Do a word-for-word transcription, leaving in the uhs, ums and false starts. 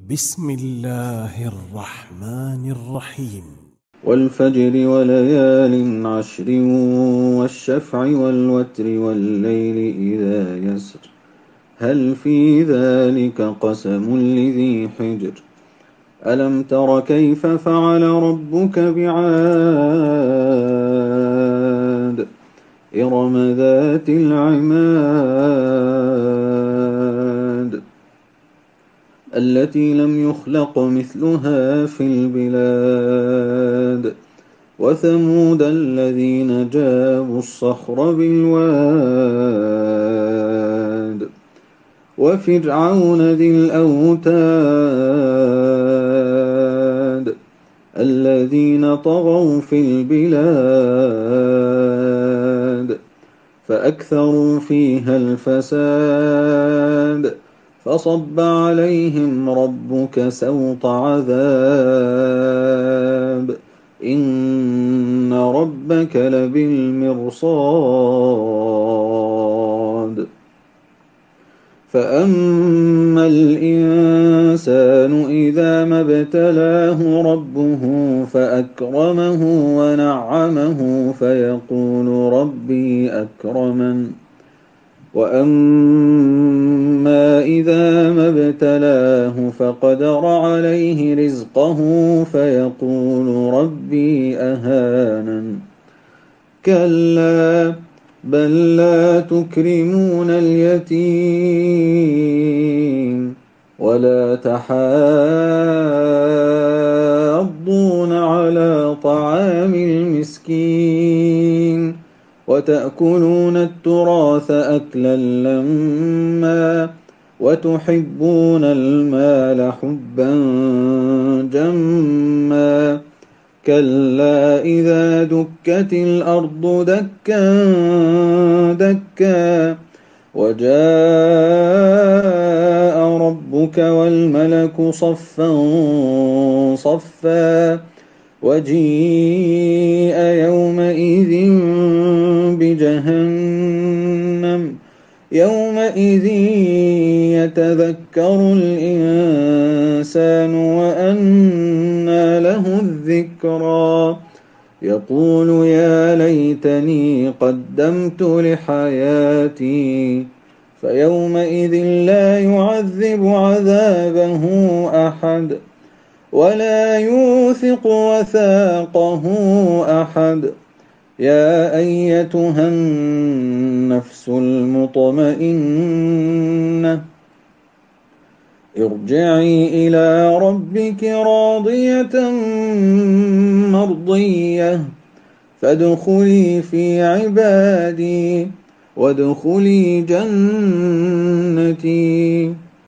بسم الله الرحمن الرحيم. والفجر وليال عشر والشفع والوتر والليل إذا يسر هل في ذلك قسم لذي حجر ألم تر كيف فعل ربك بعاد إرم ذات العماد التي لم يخلق مثلها في البلاد وثمود الذين جابوا الصخر بالواد وفرعون ذي الأوتاد الذين طغوا في البلاد فأكثروا فيها الفساد فصب عليهم ربك سوط عذاب إن ربك لبالمرصاد فأما الإنسان إذا ما ابتلاه ربه فأكرمه ونعمه فيقول ربي أكرمن وأما إذا ما ابتلاه فقدر عليه رزقه فيقول ربي أهانن كلا بل لا تكرمون اليتيم ولا تحاضون على طعام المسكين وتأكلون التراث أكلا لما وتحبون المال حبا جما كلا إذا دكت الأرض دكا دكا وجاء ربك والملك صفا صفا وجيء يومئذ بجهنم يومئذ يتذكر الإنسان وأنى له الذكرى يقول يا ليتني قدمت لحياتي فيومئذ لا يعذب عذابه أحد ولا يوثق وثاقه أحد يا أيتها النفس المطمئنة ارجعي إلى ربك راضية مرضية فادخلي في عبادي وادخلي جنتي.